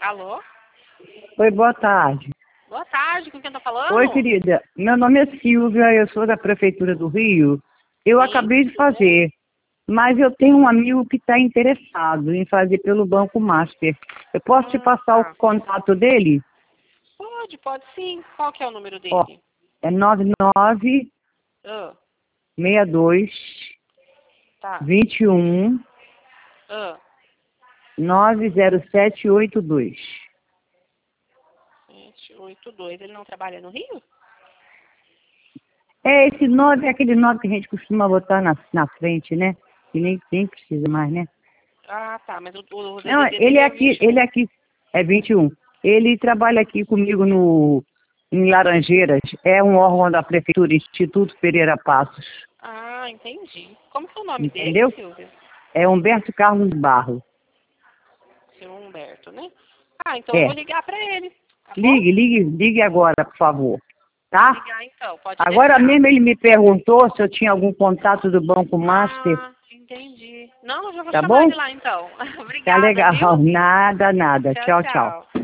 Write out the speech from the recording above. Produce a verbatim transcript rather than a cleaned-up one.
Alô? Oi, boa tarde. Boa tarde, com quem tá falando? Oi, querida. Meu nome é Silvia, eu sou da Prefeitura do Rio. Eu Sim, acabei de tudo fazer, mas eu tenho um amigo que está interessado em fazer pelo Banco Master. Eu posso te Ah, passar o tá. contato dele? Pode, pode sim. Qual que é o número Ó, dele? é nove nove Ah, seis dois tá. dois um Ah, nove zero sete oito dois. sete oito dois. Ele não trabalha no Rio? É, esse nove é aquele nove que a gente costuma botar na, na frente, né? Que nem, nem precisa mais, né? Ah, tá. Mas o, o Não, D D D ele dele é é aqui, vinte e ele um. é aqui, é vinte e um. Ele trabalha aqui comigo no, em Laranjeiras, é um órgão da Prefeitura, Instituto Pereira Passos, Ah, entendi. Como que é o nome dele, entendeu? Silvia? É Humberto Carlos Barro. Seu Humberto, né? Ah, então eu vou É, ligar pra ele, tá bom? ligue, ligue, ligue agora, por favor, Vou tá? ligar então, pode Agora deixar. mesmo ele me perguntou se eu tinha algum contato do Banco Master, Ah, entendi. Não, eu já vou tá chamar bom? ele lá então. Tá Obrigada, legal, viu? nada, nada, Tchau, tchau, tchau. tchau.